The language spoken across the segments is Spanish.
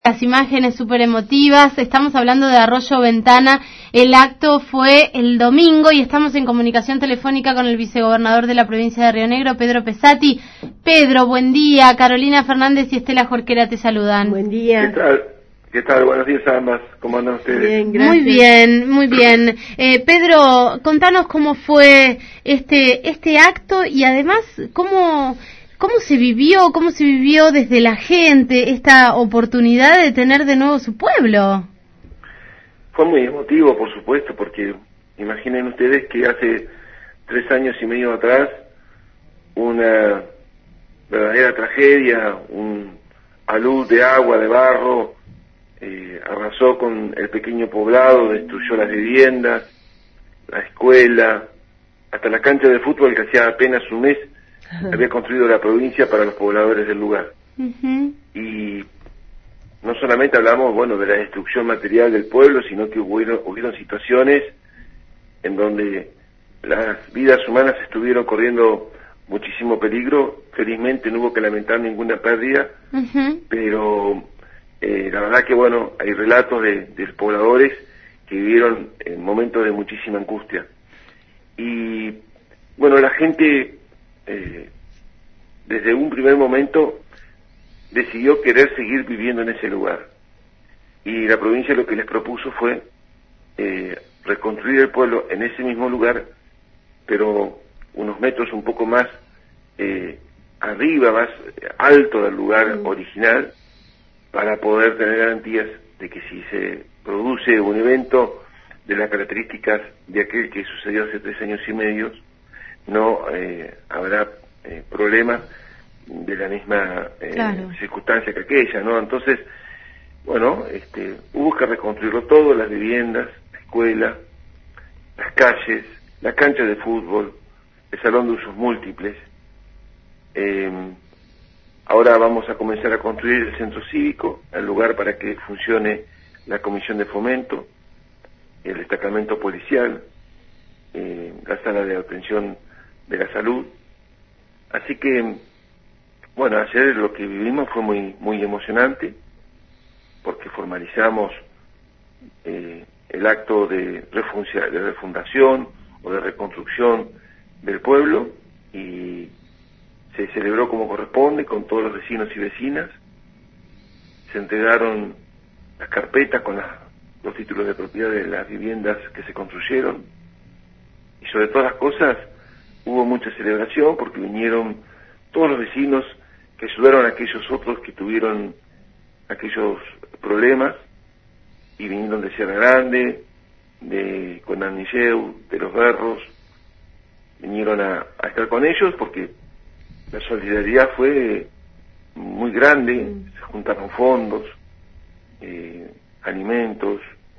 Las imágenes súper emotivas, estamos hablando de Arroyo Ventana, el acto fue el domingo y estamos en comunicación telefónica con el vicegobernador de la provincia de Río Negro, Pedro Pesati. Pedro, buen día, Carolina Fernández y Estela Jorquera te saludan. Buen día. ¿Qué tal? ¿Qué tal? Buenos días a ambas. ¿Cómo andan ustedes? Bien, gracias. Muy bien, muy bien. Pedro, contanos cómo fue este acto y además cómo se vivió desde la gente esta oportunidad de tener de nuevo su pueblo. Fue muy emotivo, por supuesto, porque imaginen ustedes que hace 3 años y medio atrás una verdadera tragedia, un alud de agua, de barro, arrasó con el pequeño poblado, destruyó las viviendas, la escuela, hasta la cancha de fútbol que hacía apenas un mes había construido la provincia para los pobladores del lugar. Uh-huh. Y no solamente hablamos, de la destrucción material del pueblo, sino que hubieron situaciones en donde las vidas humanas estuvieron corriendo muchísimo peligro. Felizmente no hubo que lamentar ninguna pérdida, Uh-huh. pero la verdad que hay relatos de pobladores que vivieron en momentos de muchísima angustia. Y la gente desde un primer momento decidió querer seguir viviendo en ese lugar. Y la provincia lo que les propuso fue reconstruir el pueblo en ese mismo lugar, pero unos metros un poco más arriba, más alto del lugar original, para poder tener garantías de que si se produce un evento de las características de aquel que sucedió hace 3 años y medio, no habrá problemas de la misma Claro. circunstancia que aquella, ¿no? Entonces, hubo que reconstruirlo todo: las viviendas, la escuela, las calles, la cancha de fútbol, el salón de usos múltiples. Ahora vamos a comenzar a construir el centro cívico, el lugar para que funcione la comisión de fomento, el destacamento policial, la sala de atención de la salud. Así que, ayer lo que vivimos fue muy emocionante, porque formalizamos el acto de refundación o de reconstrucción del pueblo, y se celebró como corresponde con todos los vecinos y vecinas. Se entregaron las carpetas con los títulos de propiedad de las viviendas que se construyeron, y sobre todas las cosas hubo mucha celebración porque vinieron todos los vecinos que ayudaron a aquellos otros que tuvieron aquellos problemas, y vinieron de Sierra Grande, de Conamnilleu, de Los Berros, vinieron a estar con ellos porque la solidaridad fue muy grande. Se juntaron fondos, alimentos,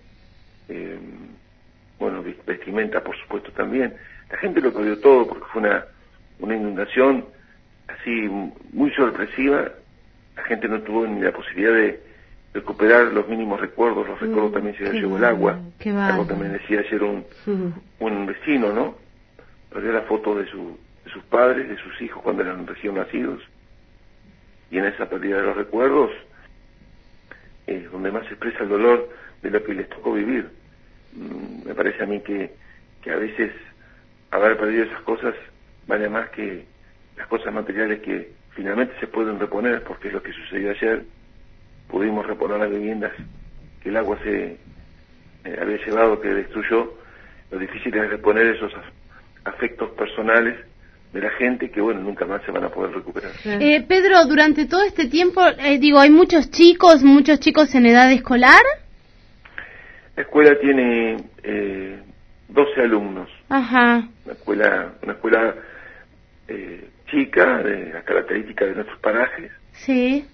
vestimenta, por supuesto, también. La gente lo perdió todo porque fue una inundación así muy sorpresiva. La gente no tuvo ni la posibilidad de recuperar los mínimos recuerdos. Los recuerdos también se llevó el agua. Algo que me decía ayer un vecino, ¿no? Perdió la foto de sus padres, de sus hijos cuando eran recién nacidos, y en esa pérdida de los recuerdos es donde más se expresa el dolor de lo que les tocó vivir. Me parece a mí que a veces haber perdido esas cosas vale más que las cosas materiales que finalmente se pueden reponer, porque es lo que sucedió ayer. Pudimos reponer las viviendas que el agua se había llevado, que destruyó. Lo difícil es reponer esos afectos personales de la gente que, nunca más se van a poder recuperar. Pedro, durante todo este tiempo, hay muchos chicos en edad escolar. La escuela tiene 12 alumnos. Ajá. Una escuela chica, de las características de nuestros parajes. Sí.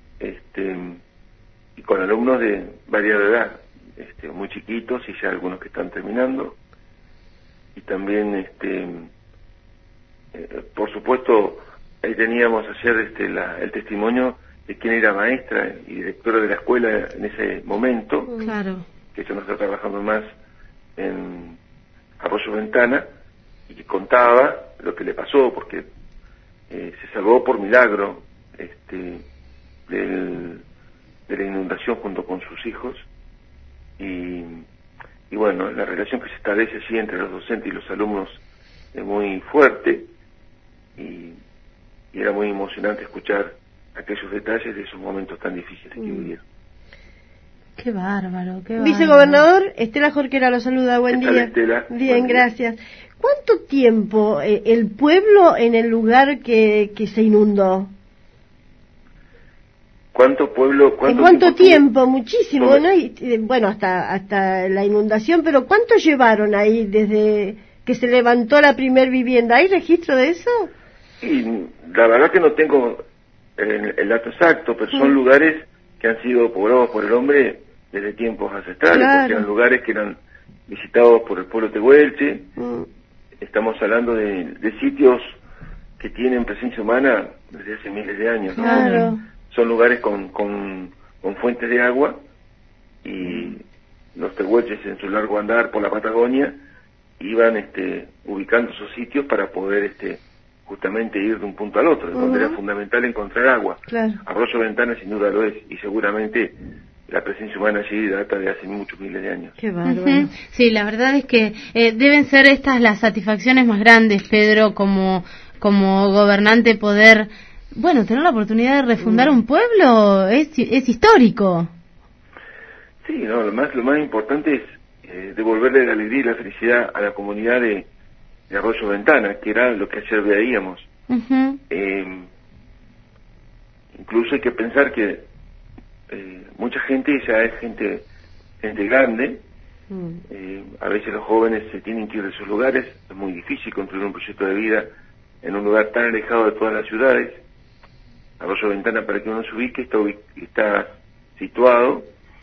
Y con alumnos de variada edad, muy chiquitos y ya algunos que están terminando. Y también, por supuesto, ahí teníamos ayer el testimonio de quien era maestra y directora de la escuela en ese momento. Claro. Que ella no está trabajando más en Arroyo Ventana, y que contaba lo que le pasó, porque se salvó por milagro del de la inundación junto con sus hijos, y bueno, la relación que se establece así entre los docentes y los alumnos es muy fuerte, y era muy emocionante escuchar aquellos detalles de esos momentos tan difíciles que vivieron. Qué bárbaro, qué bárbaro. Vicegobernador, Estela Jorquera lo saluda, buen día. Estela, bien, buen día. Gracias. ¿Cuánto tiempo el pueblo en el lugar que se inundó? ¿Cuánto pueblo? ¿Cuánto tiempo? Muchísimo, Sobre... ¿no? Y, bueno, hasta la inundación, pero ¿cuánto llevaron ahí desde que se levantó la primer vivienda? ¿Hay registro de eso? Y la verdad que no tengo el dato exacto, pero son lugares que han sido poblados por el hombre desde tiempos ancestrales, porque eran lugares que eran visitados por el pueblo tehuelche. Estamos hablando de sitios que tienen presencia humana desde hace miles de años, ¿no? Claro. Son lugares con fuentes de agua, y los tehuelches en su largo andar por la Patagonia iban ubicando esos sitios para poder justamente ir de un punto al otro, donde era fundamental encontrar agua. Claro. Arroyo Ventana sin duda lo es, y seguramente la presencia humana allí data de hace muchos miles de años. Qué bárbaro. Sí, la verdad es que deben ser estas las satisfacciones más grandes, Pedro, como gobernante, poder, bueno, tener la oportunidad de refundar un pueblo es histórico. Sí, no, lo más importante es devolverle la alegría y la felicidad a la comunidad de Arroyo Ventana, que era lo que ayer veíamos. Incluso hay que pensar que mucha gente ya es gente grande. A veces los jóvenes se tienen que ir de sus lugares, es muy difícil construir un proyecto de vida en un lugar tan alejado de todas las ciudades. Arroyo Ventana, para que uno se ubique, está situado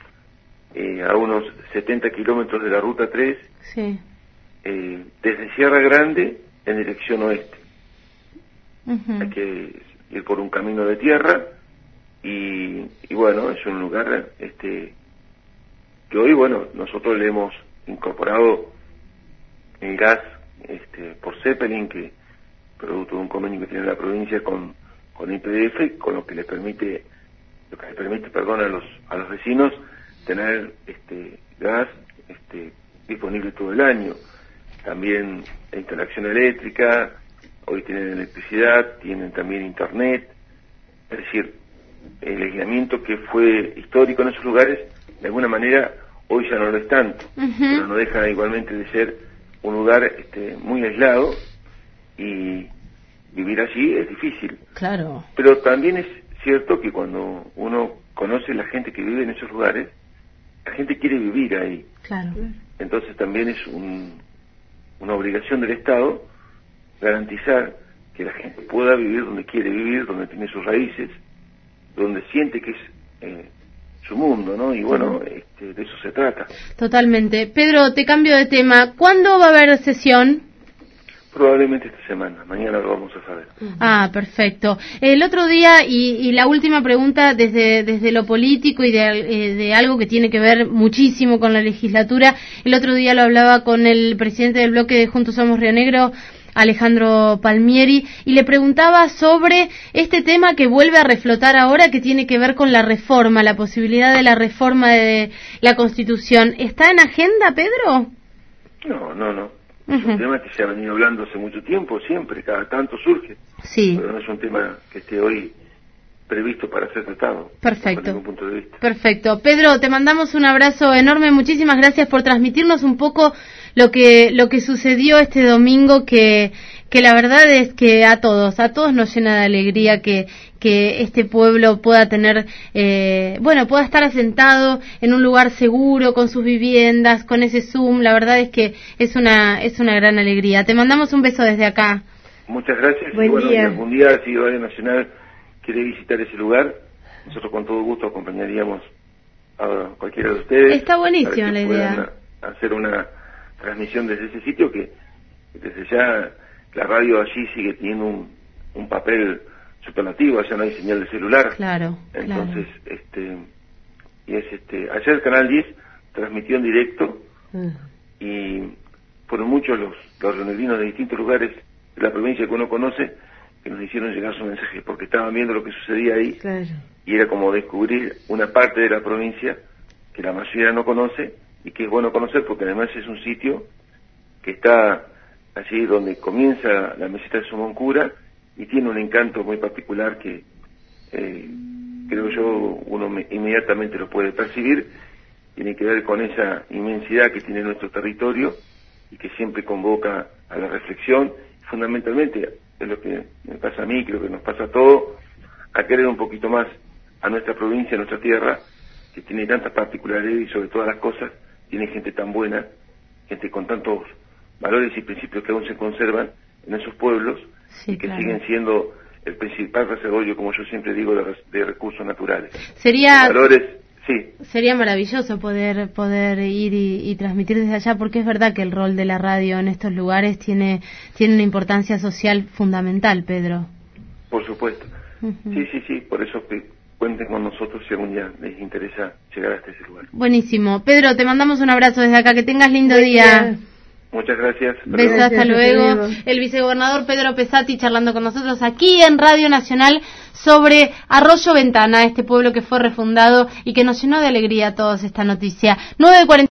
a unos 70 kilómetros de la Ruta 3, sí. Desde Sierra Grande en dirección oeste. Hay que ir por un camino de tierra, y bueno, es un lugar que hoy, bueno, nosotros le hemos incorporado el gas por Zeppelin, que producto de un convenio que tiene la provincia con YPF, con lo que le permite a los vecinos tener gas disponible todo el año. También la instalación eléctrica, hoy tienen electricidad, tienen también internet. Es decir, el aislamiento que fue histórico en esos lugares, de alguna manera hoy ya no lo es tanto, pero no deja igualmente de ser un lugar muy aislado, y vivir allí es difícil. Claro. Pero también es cierto que cuando uno conoce la gente que vive en esos lugares, la gente quiere vivir ahí. Claro. Entonces también es una obligación del Estado garantizar que la gente pueda vivir donde quiere vivir, donde tiene sus raíces, donde siente que es su mundo, ¿no? Y bueno, de eso se trata. Totalmente. Pedro, te cambio de tema. ¿Cuándo va a haber sesión? Probablemente esta semana, mañana lo vamos a saber. Ah, perfecto. El otro día, y la última pregunta desde lo político y de algo que tiene que ver muchísimo con la legislatura, el otro día lo hablaba con el presidente del bloque de Juntos Somos Río Negro, Alejandro Palmieri, y le preguntaba sobre este tema que vuelve a reflotar ahora, que tiene que ver con la reforma, la posibilidad de la reforma de la Constitución. ¿Está en agenda, Pedro? No. Es un tema que se ha venido hablando hace mucho tiempo, siempre, cada tanto surge. Sí. Pero no es un tema que esté hoy previsto para ser tratado. Perfecto. Desde ningún punto de vista. Perfecto. Pedro, te mandamos un abrazo enorme. Muchísimas gracias por transmitirnos un poco lo que sucedió este domingo, que la verdad es que a todos nos llena de alegría que este pueblo pueda tener, pueda estar asentado en un lugar seguro, con sus viviendas, con ese Zoom. La verdad es que es una gran alegría. Te mandamos un beso desde acá. Muchas gracias. Buen día. Y algún día, si Radio Nacional quiere visitar ese lugar, nosotros con todo gusto acompañaríamos a cualquiera de ustedes. Está buenísima la idea. Hacer una transmisión desde ese sitio, que desde ya la radio allí sigue teniendo un papel superlativo, allá no hay señal de celular. Claro. Entonces, ayer Canal 10 transmitió en directo, y fueron muchos los rionegrinos de distintos lugares de la provincia que uno conoce que nos hicieron llegar su mensaje, porque estaban viendo lo que sucedía ahí, Claro. y era como descubrir una parte de la provincia que la mayoría no conoce, y que es bueno conocer porque además es un sitio que está allí donde comienza la meseta de Somoncura, y tiene un encanto muy particular que creo yo uno inmediatamente lo puede percibir. Tiene que ver con esa inmensidad que tiene nuestro territorio y que siempre convoca a la reflexión. Fundamentalmente es lo que me pasa a mí, creo que nos pasa a todos, a querer un poquito más a nuestra provincia, a nuestra tierra, que tiene tantas particularidades y sobre todas las cosas tiene gente tan buena, gente con tantos valores y principios que aún se conservan en esos pueblos, Sí, y que claro. siguen siendo el principal reservorio, como yo siempre digo, de recursos naturales. Sería Valores, sí. Sería maravilloso poder ir y transmitir desde allá, porque es verdad que el rol de la radio en estos lugares tiene una importancia social fundamental, Pedro. Por supuesto. Uh-huh. Sí, por eso que cuenten con nosotros si algún día les interesa llegar hasta ese lugar. Buenísimo. Pedro, te mandamos un abrazo desde acá, que tengas lindo día. Muchas gracias. Besos, hasta luego. El vicegobernador Pedro Pesati charlando con nosotros aquí en Radio Nacional sobre Arroyo Ventana, este pueblo que fue refundado y que nos llenó de alegría a todos esta noticia. 9:40